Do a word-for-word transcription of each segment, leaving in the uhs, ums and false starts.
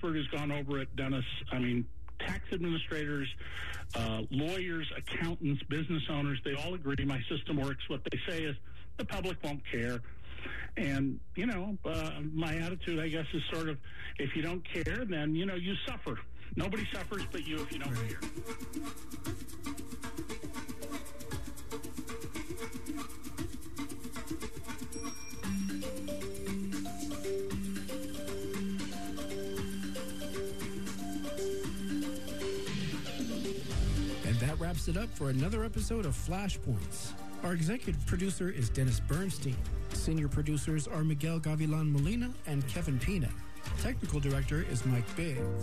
expert who's gone over it, Dennis. I mean, tax administrators, uh, lawyers, accountants, business owners, they all agree my system works. What they say is the public won't care. And, you know, uh, my attitude, I guess, is sort of, if you don't care, then, you know, you suffer. Nobody suffers but you if you don't care. And that wraps it up for another episode of Flashpoints. Our executive producer is Dennis Bernstein. Senior producers are Miguel Gavilan Molina and Kevin Pina. Technical director is Mike Biggs.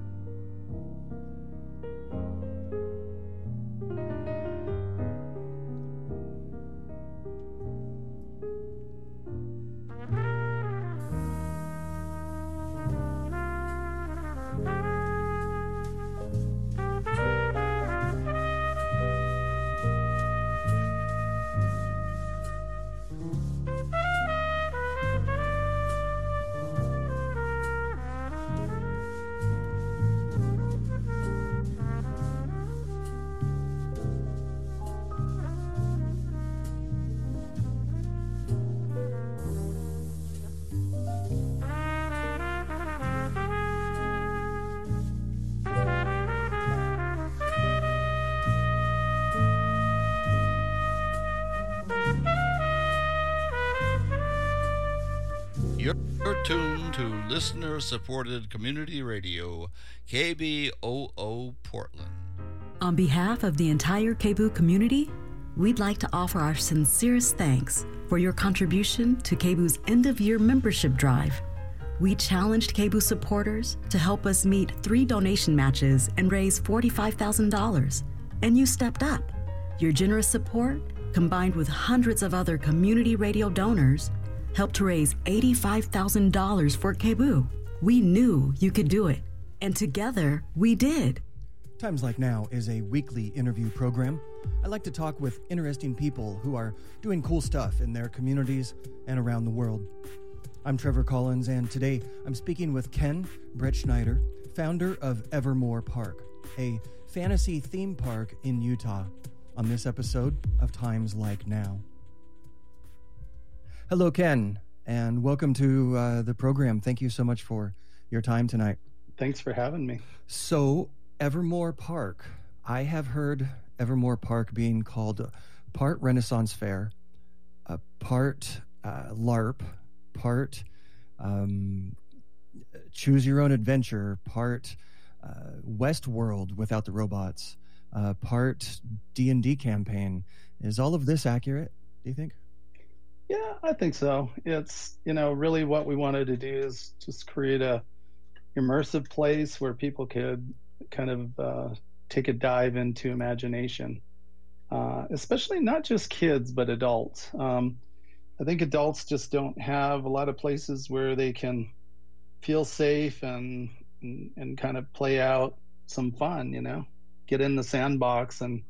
You're tuned to listener-supported community radio, K B O O Portland. On behalf of the entire K B O O community, we'd like to offer our sincerest thanks for your contribution to K B O O's end-of-year membership drive. We challenged K B O O supporters to help us meet three donation matches and raise forty-five thousand dollars, and you stepped up. Your generous support, combined with hundreds of other community radio donors, helped to raise eighty-five thousand dollars for K B O O. We knew you could do it, and together we did. Times Like Now is a weekly interview program. I like to talk with interesting people who are doing cool stuff in their communities and around the world. I'm Trevor Collins, and today I'm speaking with Ken Brett Schneider, founder of Evermore Park, a fantasy theme park in Utah, on this episode of Times Like Now. Hello, Ken, and welcome to uh, the program. Thank you so much for your time tonight. Thanks for having me. So, Evermore Park. I have heard Evermore Park being called part Renaissance Fair, a part uh, LARP, part um, Choose Your Own Adventure, part uh, Westworld without the robots, uh, part D and D campaign. Is all of this accurate, do you think? Yeah, I think so. It's, you know, really what we wanted to do is just create a immersive place where people could kind of uh, take a dive into imagination, uh, especially not just kids, but adults. Um, I think adults just don't have a lot of places where they can feel safe and, and, and kind of play out some fun, you know, get in the sandbox and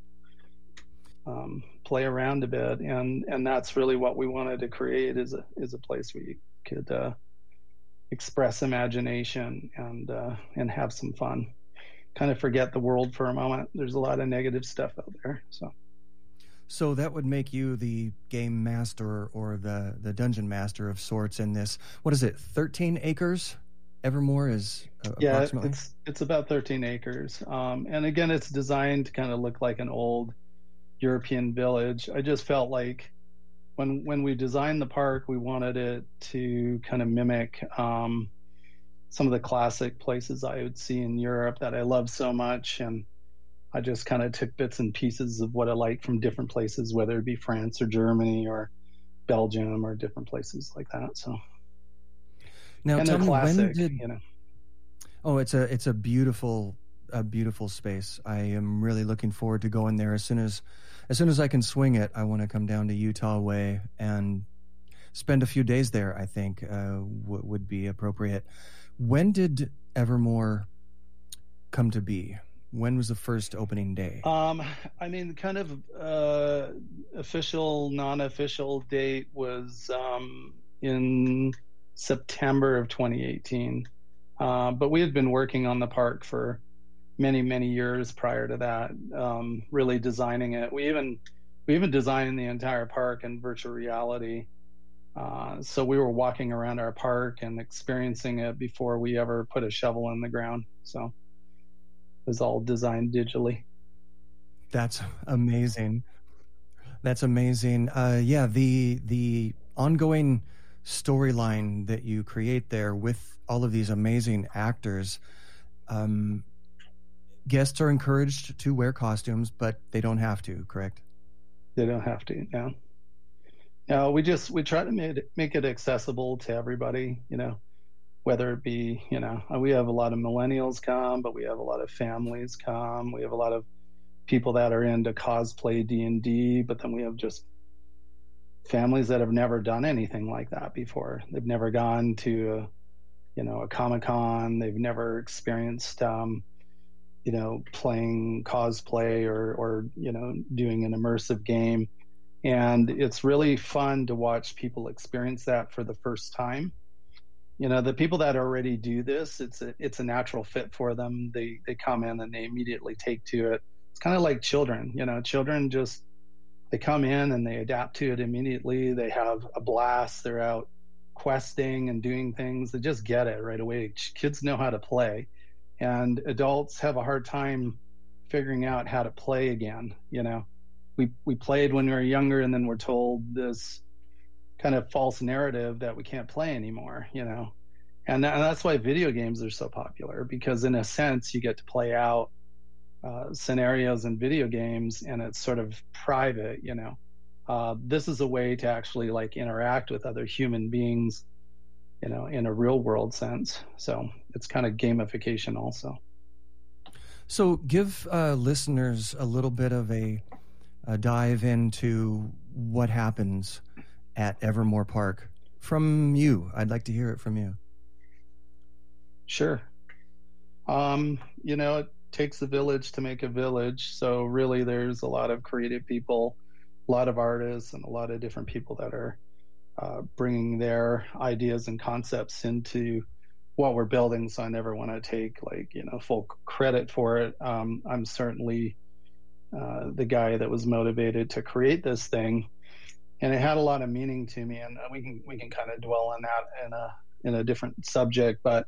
um, play around a bit. And, and that's really what we wanted to create is a, is a place where you could uh, express imagination and, uh, and have some fun. Kind of forget the world for a moment. There's a lot of negative stuff out there. So, so that would make you the game master or the, the dungeon master of sorts in this. What is it? thirteen acres? Evermore is uh, yeah, approximately? it's it's about thirteen acres. Um, and again, it's designed to kind of look like an old European village. I just felt like when when we designed the park, we wanted it to kind of mimic um, some of the classic places I would see in Europe that I love so much. And I just kind of took bits and pieces of what I like from different places, whether it be France or Germany or Belgium or different places like that. So now and tell me, classic, when did, you know. Oh, it's a it's a beautiful a beautiful space. I am really looking forward to going there as soon as as soon as I can swing it. I want to come down to Utah way and spend a few days there. I think uh, w- would be appropriate. When did Evermore come to be? When was the first opening day? Um, I mean, kind of uh, official, non-official date was um, in September of twenty eighteen. Uh, but we had been working on the park for many, many years prior to that, um, really designing it. We even we even designed the entire park in virtual reality. Uh, so we were walking around our park and experiencing it before we ever put a shovel in the ground. So it was all designed digitally. That's amazing. That's amazing. Uh, yeah, the the ongoing storyline that you create there with all of these amazing actors. Um, guests are encouraged to wear costumes, but they don't have to, correct? They don't have to, no. No, we just, we try to make it, make it accessible to everybody, you know, whether it be, you know, we have a lot of millennials come, but we have a lot of families come. We have a lot of people that are into cosplay D and D, but then we have just families that have never done anything like that before. They've never gone to, a, you know, a Comic-Con. They've never experienced, um, you know, playing cosplay or, or, you know, doing an immersive game. And it's really fun to watch people experience that for the first time. You know, the people that already do this, it's a, it's a natural fit for them. They, they come in and they immediately take to it. It's kind of like children, you know, children just, they come in and they adapt to it immediately. They have a blast. They're out questing and doing things. They just get it right away. Kids know how to play, and adults have a hard time figuring out how to play again. You know, we, we played when we were younger, and then we're told this kind of false narrative that we can't play anymore, you know, and, that, and that's why video games are so popular, because in a sense you get to play out uh, scenarios in video games, and it's sort of private, you know. Uh, this is a way to actually like interact with other human beings, you know, in a real world sense. So it's kind of gamification also. So give uh, listeners a little bit of a, a dive into what happens at Evermore Park from you. I'd like to hear it from you. Sure. Um, you know, it takes a village to make a village. So really there's a lot of creative people, a lot of artists, and a lot of different people that are uh, bringing their ideas and concepts into what we're building. So I never want to take like, you know, full credit for it. Um, I'm certainly uh, the guy that was motivated to create this thing. And it had a lot of meaning to me, and we can we can kind of dwell on that in a in a different subject. But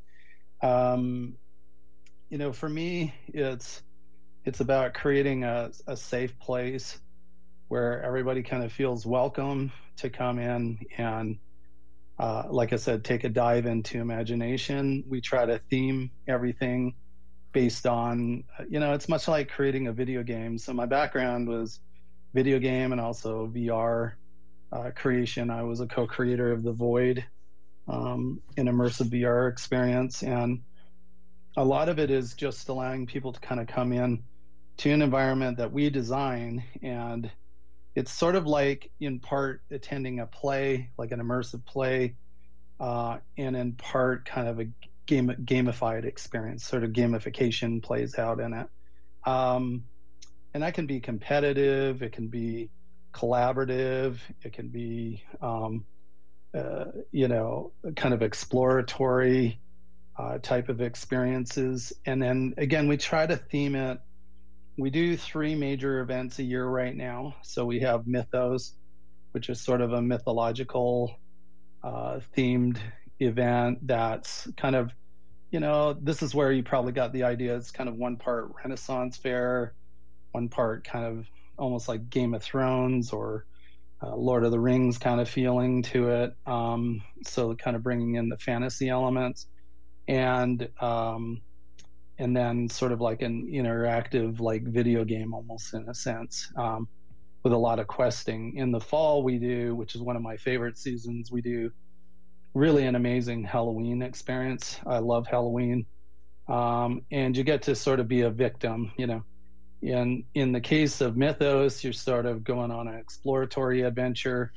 um, you know, for me, it's it's about creating a, a safe place where everybody kind of feels welcome to come in and, uh, like I said, take a dive into imagination. We try to theme everything based on, you know, it's much like creating a video game. So my background was video game and also V R. Uh, creation. I was a co-creator of The Void, um, an immersive V R experience, and a lot of it is just allowing people to kind of come in to an environment that we design, and it's sort of like in part attending a play, like an immersive play, uh, and in part kind of a game gamified experience. Sort of gamification plays out in it, um, and that can be competitive. It can be collaborative. It can be, um, uh, you know, kind of exploratory uh, type of experiences. And then again, we try to theme it. We do three major events a year right now. So we have Mythos, which is sort of a mythological uh, themed event that's kind of, you know, this is where you probably got the idea. It's kind of one part Renaissance fair, one part kind of almost like Game of Thrones or uh, Lord of the Rings kind of feeling to it. Um, so kind of bringing in the fantasy elements, and um, and then sort of like an interactive like video game almost in a sense, um, with a lot of questing. In the fall we do, which is one of my favorite seasons, we do really an amazing Halloween experience. I love Halloween. Um, and you get to sort of be a victim, you know. In in the case of Mythos, you're sort of going on an exploratory adventure,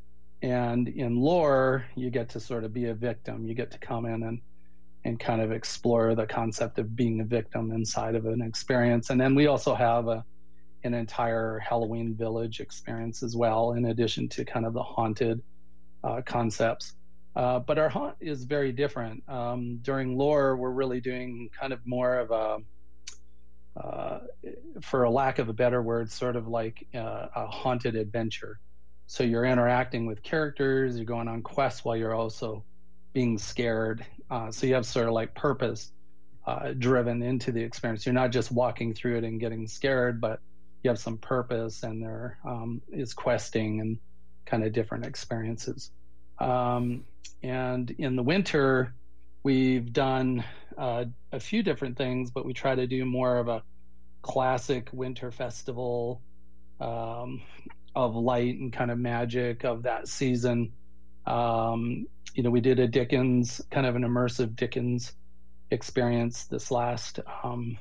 and in lore, you get to sort of be a victim. You get to come in and and kind of explore the concept of being a victim inside of an experience. And then we also have a an entire Halloween village experience as well, in addition to kind of the haunted uh, concepts. Uh, but our haunt is very different. Um, during lore, we're really doing kind of more of a, uh, for a lack of a better word, sort of like uh, a haunted adventure. So you're interacting with characters, you're going on quests while you're also being scared. Uh, so you have sort of like purpose uh, driven into the experience. You're not just walking through it and getting scared, but you have some purpose, and there um, is questing and kind of different experiences. Um, and in the winter, we've done uh, a few different things, but we try to do more of a classic winter festival um, of light and kind of magic of that season. Um, you know, we did a Dickens, kind of an immersive Dickens experience this last um,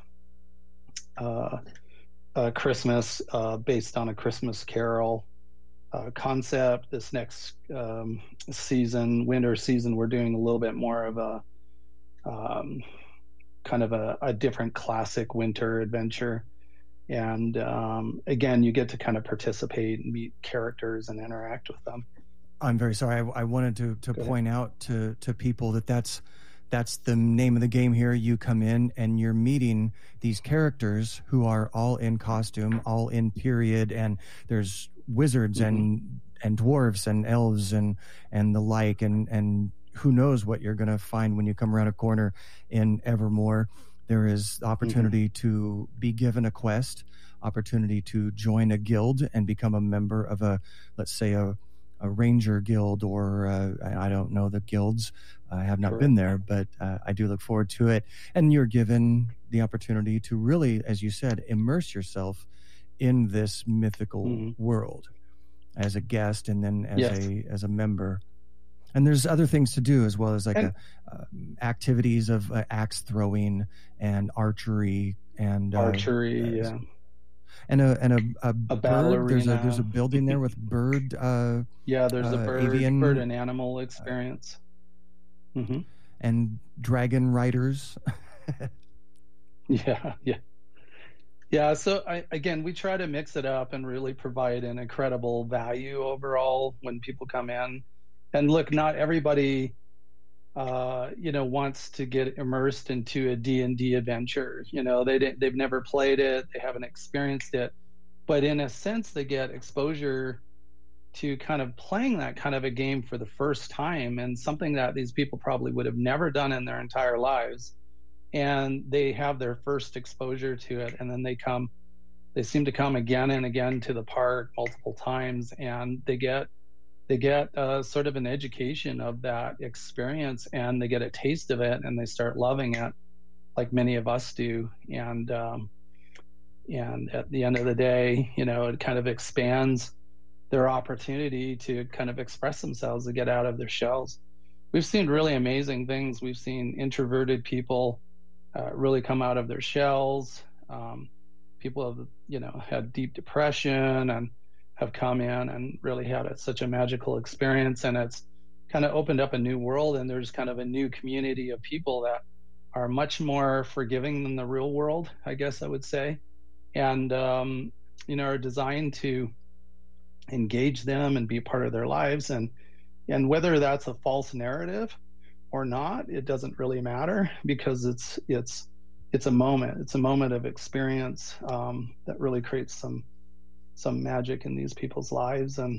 uh, uh, Christmas uh, based on a Christmas Carol uh, concept. This next um, season, winter season, we're doing a little bit more of a um, kind of a, a different classic winter adventure. And um, again, you get to kind of participate and meet characters and interact with them. I'm very sorry. I, I wanted to, to point out to, to people that that's, that's the name of the game here. You come in and you're meeting these characters who are all in costume, all in period, and there's wizards mm-hmm. and and dwarves and elves and and the like, and and who knows what you're going to find when you come around a corner in Evermore. There is opportunity mm-hmm. to be given a quest, opportunity to join a guild and become a member of a, let's say, a, a ranger guild, or uh, I don't know the guilds. I have not sure. been there, but uh, I do look forward to it. And you're given the opportunity to really, as you said, immerse yourself in this mythical mm-hmm. world as a guest, and then as yes. a as a member. And there's other things to do as well, as like and, a, uh, activities of uh, axe throwing and archery and uh, archery, uh, yeah, and a and a a, a bird. There's a there's a building there with bird. Uh, yeah, there's uh, a bird, avian, bird and animal experience, mm-hmm. and dragon riders. yeah, yeah, yeah. So I, again, we try to mix it up and really provide an incredible value overall when people come in. And look, not everybody, uh, you know, wants to get immersed into a D and D adventure. You know, they didn't, they've never played it, they haven't experienced it, but in a sense, they get exposure to kind of playing that kind of a game for the first time, and something that these people probably would have never done in their entire lives. And they have their first exposure to it, and then they come, they seem to come again and again to the park multiple times, and they get. They get uh, sort of an education of that experience, and they get a taste of it, and they start loving it, like many of us do. And um, and at the end of the day, you know, it kind of expands their opportunity to kind of express themselves, to get out of their shells. We've seen really amazing things. We've seen introverted people uh, really come out of their shells. Um, people have, you know, had deep depression and have come in and really had a, such a magical experience, and it's kind of opened up a new world, and there's kind of a new community of people that are much more forgiving than the real world, I guess I would say, and um, you know, are designed to engage them and be part of their lives, and and whether that's a false narrative or not, it doesn't really matter, because it's it's it's a moment, it's a moment of experience um, that really creates some some magic in these people's lives, and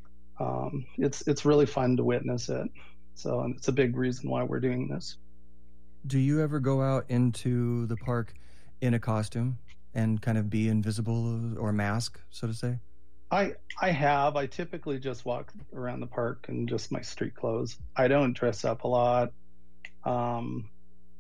um, it's it's really fun to witness it. So, and it's a big reason why we're doing this. Do you ever go out into the park in a costume and kind of be invisible, or mask, so to say? I I have. I typically just walk around the park in just my street clothes. I don't dress up a lot. Um,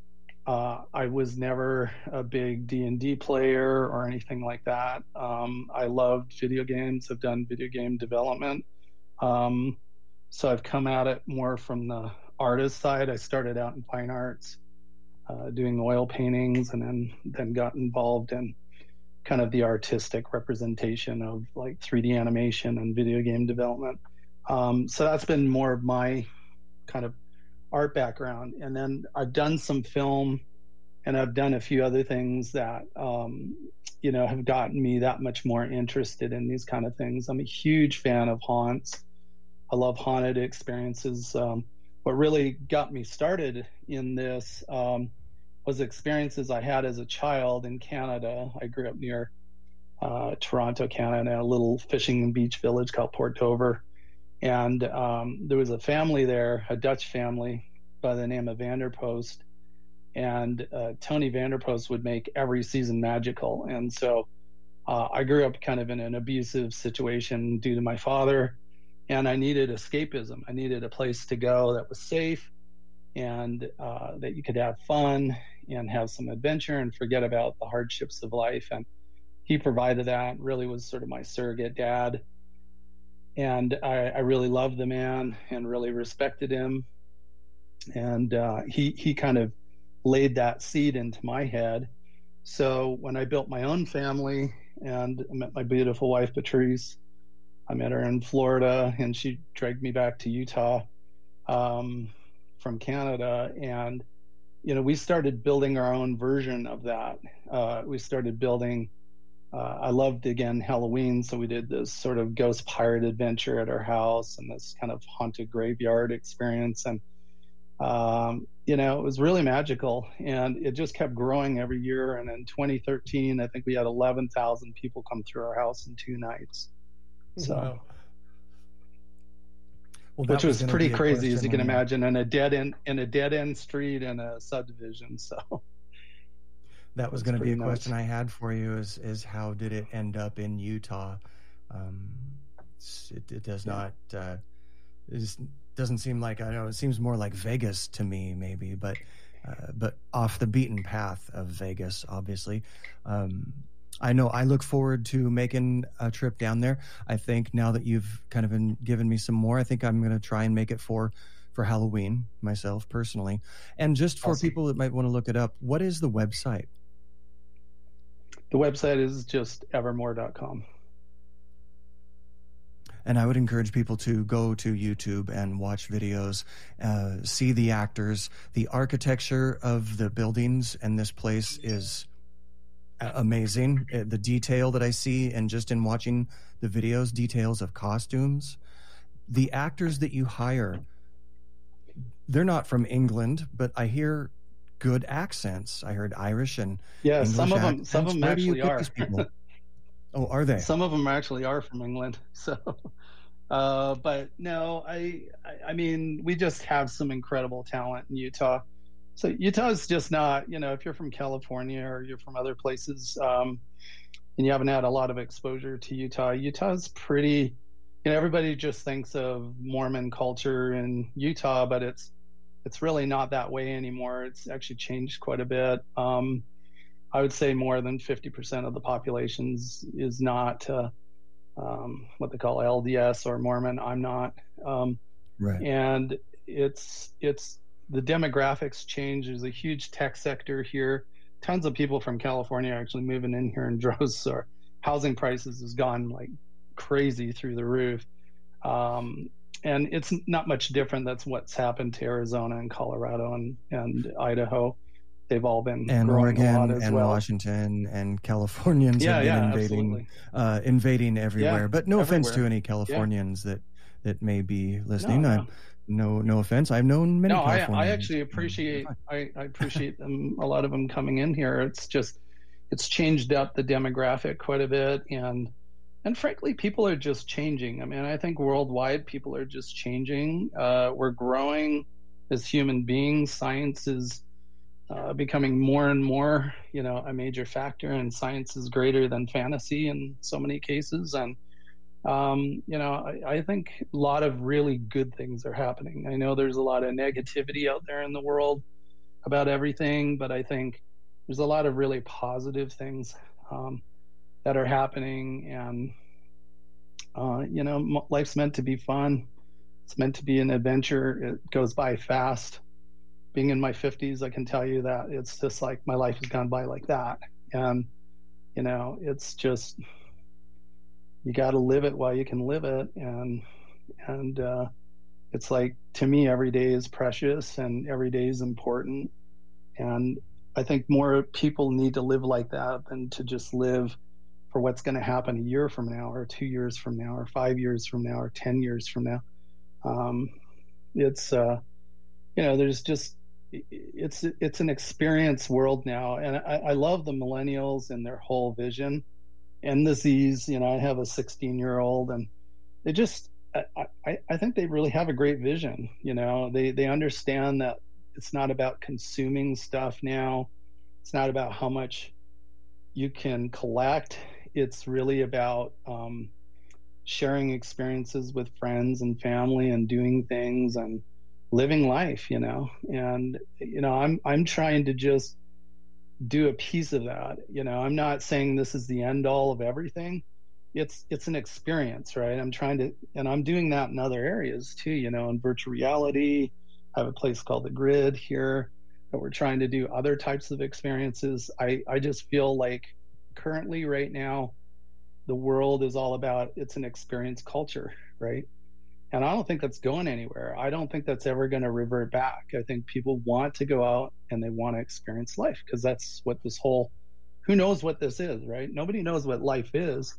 Uh, I was never a big D and D player or anything like that. Um, I loved video games. I've done video game development. Um, so I've come at it more from the artist side. I started out in fine arts, uh, doing oil paintings, and then, then got involved in kind of the artistic representation of like three D animation and video game development. Um, so that's been more of my kind of art background. And then I've done some film, and I've done a few other things that um, you know, have gotten me that much more interested in these kind of things. I'm a huge fan of haunts. I love haunted experiences. Um, what really got me started in this um, was experiences I had as a child in Canada. I grew up near uh, Toronto, Canada, in a little fishing and beach village called Port Dover. And um, there was a family there, a Dutch family by the name of Vanderpost. And uh, Tony Vanderpost would make every season magical. And so uh, I grew up kind of in an abusive situation due to my father. And I needed escapism. I needed a place to go that was safe and uh, that you could have fun and have some adventure and forget about the hardships of life. And he provided that, really was sort of my surrogate dad. And I, I really loved the man and really respected him. And uh, he, he kind of laid that seed into my head. So when I built my own family and I met my beautiful wife, Patrice, I met her in Florida and she dragged me back to Utah um, from Canada. And, you know, we started building our own version of that. Uh, we started building, uh, I loved, again, Halloween. So we did this sort of ghost pirate adventure at our house and this kind of haunted graveyard experience. And, um, you know, it was really magical and it just kept growing every year. And in twenty thirteen, I think we had eleven thousand people come through our house in two nights. So, wow. Well, which was, was pretty crazy, as you can when... imagine, in a dead end in a dead end street in a subdivision. So that was going to be a nuts. question I had for you: is is how did it end up in Utah? Um, it, it does yeah. not. Uh, it just doesn't seem like, I know it seems more like Vegas to me, maybe, but uh, but off the beaten path of Vegas, obviously. Um, I know I look forward to making a trip down there. I think now that you've kind of been given me some more, I think I'm going to try and make it for, for Halloween myself personally. And just for awesome. people that might want to look it up, what is the website? The website is just evermore dot com. And I would encourage people to go to YouTube and watch videos, uh, see the actors. The architecture of the buildings and this place is amazing. The detail that I see, and just in watching the videos, details of costumes. The actors that you hire, they're not from England, but I hear good accents. I heard Irish and yeah, English some of them. accents. Some of them Where actually are. Oh, are they? Some of them actually are from England. So, uh, but no, I, I, I mean, we just have some incredible talent in Utah. So Utah is just not, you know, if you're from California or you're from other places, um, and you haven't had a lot of exposure to Utah, Utah's pretty, you know, everybody just thinks of Mormon culture in Utah, but it's, it's really not that way anymore. It's actually changed quite a bit. Um, I would say more than fifty percent of the population is not uh, um, what they call L D S or Mormon. I'm not. Um, right. And it's it's the demographics change. There's a huge tech sector here. Tons of people from California are actually moving in here in droves. So housing prices has gone like crazy through the roof. Um, and it's not much different. That's what's happened to Arizona and Colorado and, and Idaho. They've all been and growing Oregon a lot as and well. Washington and Californians yeah, have been yeah, invading uh, invading everywhere. Yeah, but no everywhere. offense to any Californians yeah. that that may be listening. No, I, no. no, no offense. I've known many. No, I, Californians. I actually appreciate I, I appreciate them. A lot of them coming in here. It's just it's changed up the demographic quite a bit, and and frankly, people are just changing. I mean, I think worldwide people are just changing. Uh, we're growing as human beings. Science is Uh, becoming more and more, you know, a major factor, and science is greater than fantasy in so many cases. And, um, you know, I, I think a lot of really good things are happening. I know there's a lot of negativity out there in the world about everything, but I think there's a lot of really positive things um, that are happening. And, uh, you know, life's meant to be fun. It's meant to be an adventure. It goes by fast. Being in my fifties, I can tell you that it's just like my life has gone by like that. And, you know, it's just, you got to live it while you can live it. And, and, uh, it's like, to me, every day is precious and every day is important. And I think more people need to live like that than to just live for what's going to happen a year from now or two years from now or five years from now or ten years from now. Um, it's, uh, you know, there's just, it's it's an experience world now, and I, I love the millennials and their whole vision, and the Z's. You know, I have a sixteen year old, and they just, I, I, I think they really have a great vision. You know, they they understand that it's not about consuming stuff now. It's not about how much you can collect. It's really about um, sharing experiences with friends and family and doing things and living life, you know. And, you know, I'm I'm trying to just do a piece of that. You know, I'm not saying this is the end all of everything. It's it's an experience, right? I'm trying to, and I'm doing that in other areas too, you know, in virtual reality. I have a place called The Grid here that we're trying to do other types of experiences. I, I just feel like currently right now, the world is all about, it's an experience culture, right? And I don't think that's going anywhere. I don't think that's ever going to revert back. I think people want to go out and they want to experience life, because that's what this whole, who knows what this is, right? Nobody knows what life is.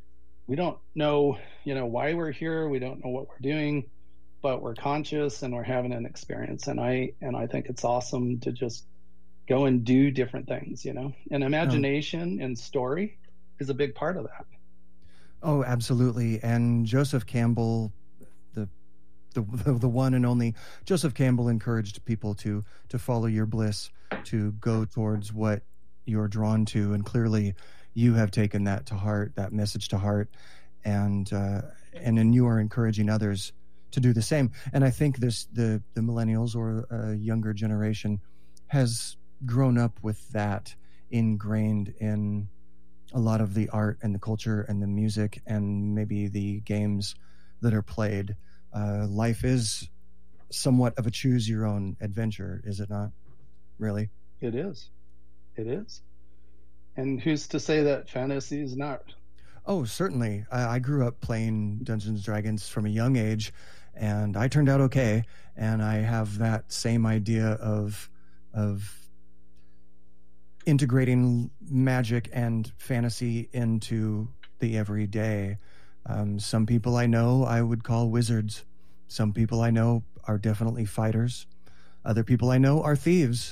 We don't know, you know, why we're here. We don't know what we're doing, but we're conscious and we're having an experience. And I, and I think it's awesome to just go and do different things, you know, and imagination oh. and story is a big part of that. Oh, absolutely. And Joseph Campbell, the, the, the one and only Joseph Campbell, encouraged people to, to follow your bliss, to go towards what you're drawn to. And clearly you have taken that to heart, that message to heart. And, uh, and then you are encouraging others to do the same. And I think this, the, the millennials or a younger generation has grown up with that ingrained in a lot of the art and the culture and the music and maybe the games that are played. Uh, life is somewhat of a choose your own adventure, is it not? Really? It is. It is. And who's to say that fantasy is not? Oh, certainly. I, I grew up playing Dungeons and Dragons from a young age, and I turned out okay. And I have that same idea of of integrating magic and fantasy into the everyday. Um, some people I know I would call wizards. Some people I know are definitely fighters. Other people I know are thieves,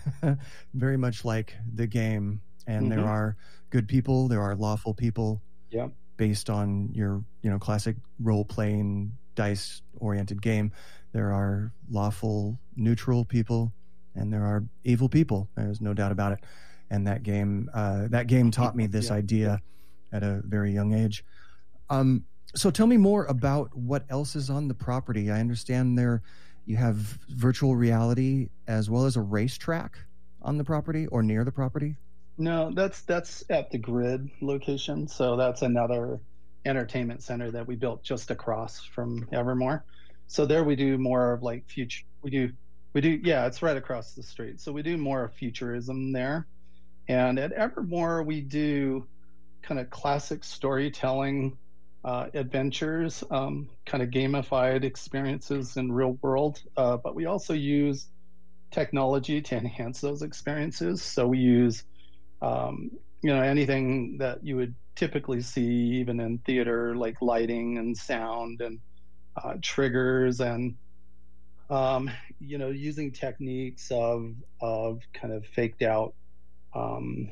very much like the game. And mm-hmm. there are good people, there are lawful people. Yeah. Based on your, you know, classic role-playing, dice-oriented game, there are lawful, neutral people, and there are evil people. There's no doubt about it. And that game, uh, that game taught me this yeah. idea at a very young age. Um, so tell me more about what else is on the property. I understand there you have virtual reality as well as a racetrack on the property or near the property. No, that's that's at the Grid location. So that's another entertainment center that we built just across from Evermore. So there we do more of like future. We do we do yeah, it's right across the street. So we do more of futurism there. And at Evermore we do kind of classic storytelling uh, adventures, um, kind of gamified experiences in real world. Uh, but we also use technology to enhance those experiences. So we use Um, you know, anything that you would typically see even in theater, like lighting and sound and uh, triggers and, um, you know, using techniques of, of kind of faked out um,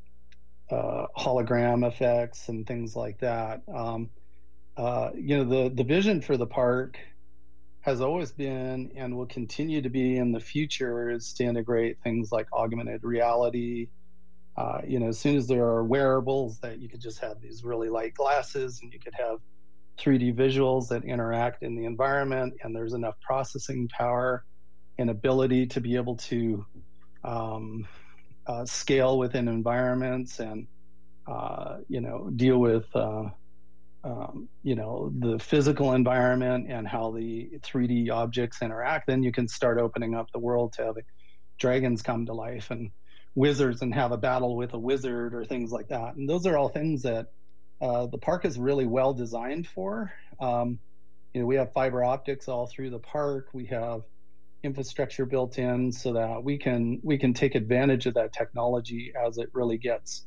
uh, hologram effects and things like that. Um, uh, you know, the, the vision for the park has always been and will continue to be in the future is to integrate things like augmented reality. Uh, you know, as soon as there are wearables that you could just have these really light glasses and you could have three D visuals that interact in the environment, and there's enough processing power and ability to be able to um, uh, scale within environments and, uh, you know, deal with, uh, um, you know, the physical environment and how the three D objects interact, then you can start opening up the world to have dragons come to life and wizards and have a battle with a wizard or things like that. And those are all things that uh, the park is really well designed for. Um, you know, we have fiber optics all through the park. We have infrastructure built in so that we can we can take advantage of that technology as it really gets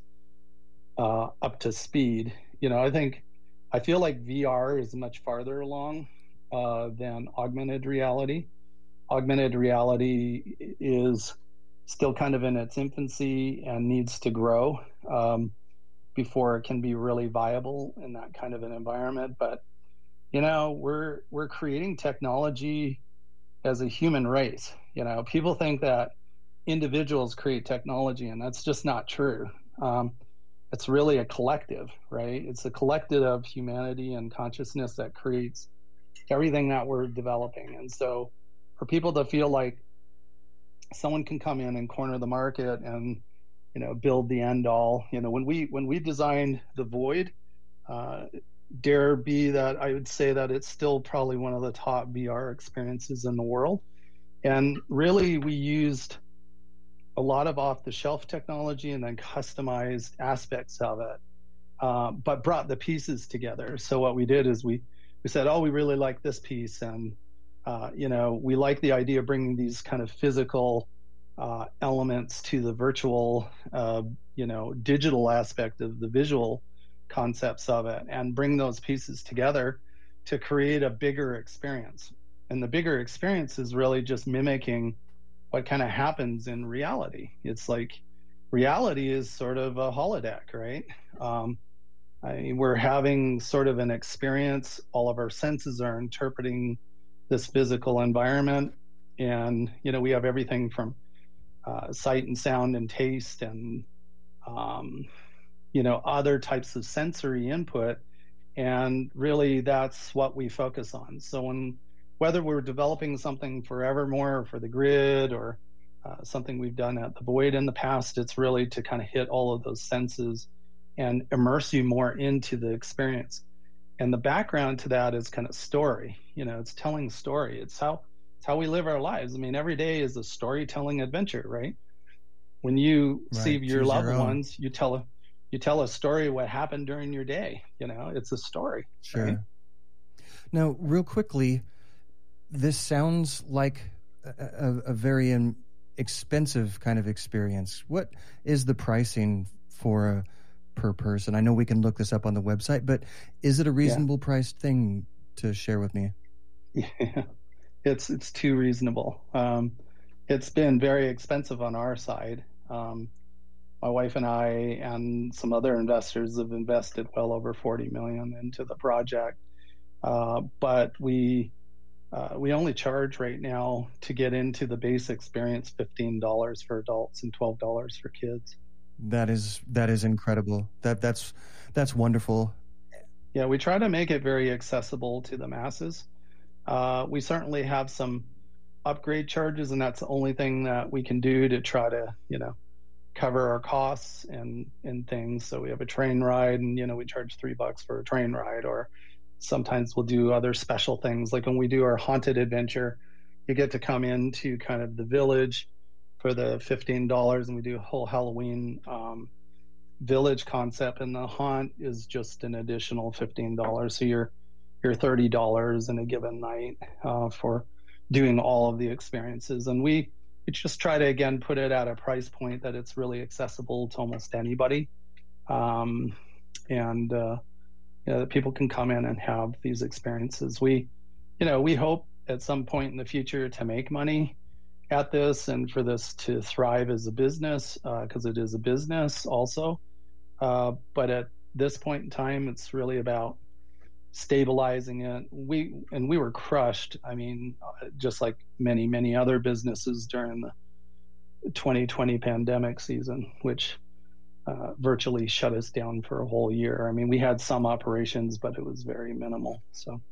uh, up to speed. You know, I think I feel like V R is much farther along uh, than augmented reality. augmented reality is still kind of in its infancy and needs to grow um, before it can be really viable in that kind of an environment. But you know, we're we're creating technology as a human race. You know, people think that individuals create technology, and that's just not true. Um, it's really a collective, right? It's a collective of humanity and consciousness that creates everything that we're developing. And so for people to feel like someone can come in and corner the market and, you know, build the end all, you know, when we when we designed the Void, uh, dare be that I would say that it's still probably one of the top V R experiences in the world. And really we used a lot of off-the-shelf technology and then customized aspects of it, uh, but brought the pieces together. So what we did is we, we said, oh, we really like this piece. And, uh, you know, we like the idea of bringing these kind of physical uh, elements to the virtual, uh, you know, digital aspect of the visual concepts of it, and bring those pieces together to create a bigger experience. And the bigger experience is really just mimicking what kind of happens in reality. It's like reality is sort of a holodeck, right? Um, I mean, we're having sort of an experience. All of our senses are interpreting this physical environment. And, you know, we have everything from uh, sight and sound and taste and, um, you know, other types of sensory input. And really that's what we focus on. So when, whether we're developing something for Evermore or for the Grid or uh, something we've done at the Void in the past, it's really to kind of hit all of those senses and immerse you more into the experience. And the background to that is kind of story. You know, it's telling story. It's how it's how we live our lives. I mean, every day is a storytelling adventure, right? When you Right. see your Choose loved your own. ones, you tell a you tell a story of what happened during your day. You know, it's a story. Sure. Right? Now, real quickly, this sounds like a, a, a very um, expensive kind of experience. What is the pricing for a per person? I know we can look this up on the website, but is it a reasonable yeah. priced thing to share with me? Yeah, it's it's too reasonable. Um, it's been very expensive on our side. Um, my wife and I and some other investors have invested well over forty million into the project, uh, but we uh, we only charge right now to get into the base experience fifteen dollars for adults and twelve dollars for kids. That is that is incredible. That that's that's wonderful. Yeah, we try to make it very accessible to the masses. Uh, we certainly have some upgrade charges, and that's the only thing that we can do to try to, you know, cover our costs and and things. So we have a train ride, and you know, we charge three bucks for a train ride, or sometimes we'll do other special things. Like when we do our haunted adventure, you get to come into kind of the village for the fifteen dollars, and we do a whole Halloween um, village concept, and the haunt is just an additional fifteen dollars. So you're you're thirty dollars in a given night uh, for doing all of the experiences. And we, we just try to, again, put it at a price point that it's really accessible to almost anybody. Um, and, uh, you know, that people can come in and have these experiences. We, you know, we hope at some point in the future to make money at this and for this to thrive as a business, because uh, it is a business also. Uh, but at this point in time, it's really about stabilizing it. We and we were crushed. I mean, just like many, many other businesses during the twenty twenty pandemic season, which uh, virtually shut us down for a whole year. I mean, we had some operations, but it was very minimal. So.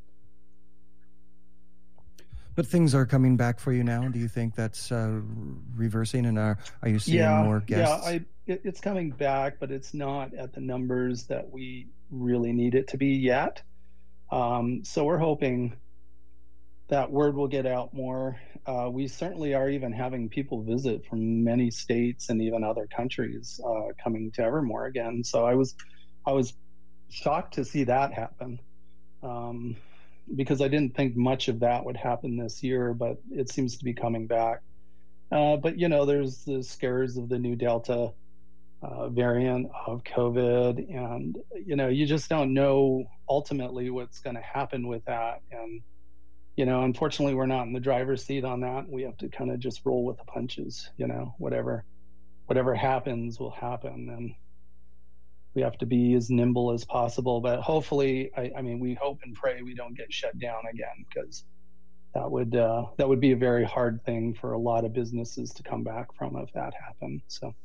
But things are coming back for you now. Do you think that's uh, reversing, and are are you seeing yeah, more guests? Yeah, I, it, it's coming back, but it's not at the numbers that we really need it to be yet. Um, so we're hoping that word will get out more. Uh, we certainly are even having people visit from many states and even other countries uh, coming to Evermore again. So I was, I was shocked to see that happen. Um, because I didn't think much of that would happen this year, but it seems to be coming back. Uh, but, you know, there's the scares of the new Delta uh, variant of COVID, and, you know, you just don't know ultimately what's going to happen with that. And you know, unfortunately, we're not in the driver's seat on that. We have to kind of just roll with the punches. You know, whatever whatever happens will happen, and we have to be as nimble as possible. But hopefully, I, I mean, we hope and pray we don't get shut down again, because that would uh, that would be a very hard thing for a lot of businesses to come back from if that happened. So.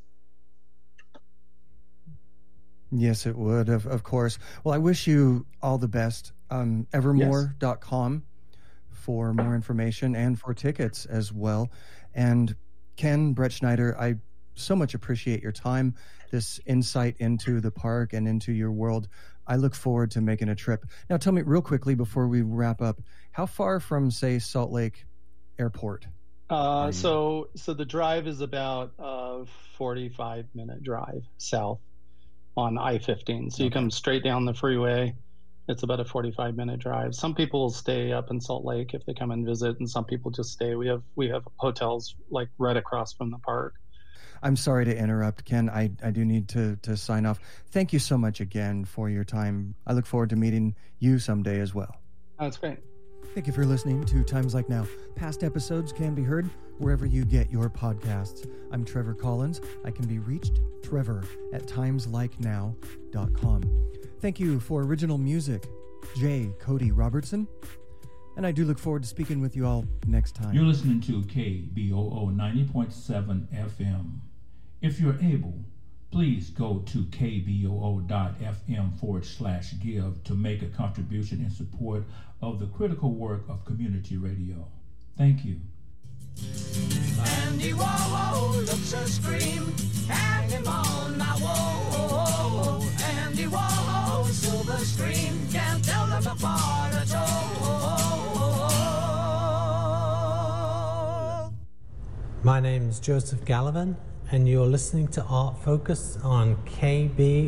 Yes, it would, of, of course. Well, I wish you all the best. Um, evermore dot com for more information and for tickets as well. And Ken, Brett Schneider, I so much appreciate your time, this insight into the park and into your world. I look forward to making a trip. Now, tell me real quickly before we wrap up, how far from, say, Salt Lake Airport? Uh, so, so the drive is about a forty-five minute drive south on I fifteen. So you come straight down the freeway. It's about a forty-five minute drive. Some people stay up in Salt Lake if they come and visit, and some people just stay. We have we have hotels like right across from the park. I'm sorry to interrupt, Ken. I, I do need to, to sign off. Thank you so much again for your time. I look forward to meeting you someday as well. That's great. Thank you for listening to Times Like Now. Past episodes can be heard wherever you get your podcasts. I'm Trevor Collins. I can be reached, Trevor, at times like now dot com. Thank you for original music, J. Cody Robertson. And I do look forward to speaking with you all next time. You're listening to K B O O ninety point seven F M. If you're able, please go to kboo.fm forward slash give to make a contribution in support of the critical work of community radio. Thank you. Andy Warhol looks a scream, hang him on my wall. Andy Warhol, silver screen, can't tell them apart at all. My name is Joseph Gallivan, and you're listening to Art Focus on K B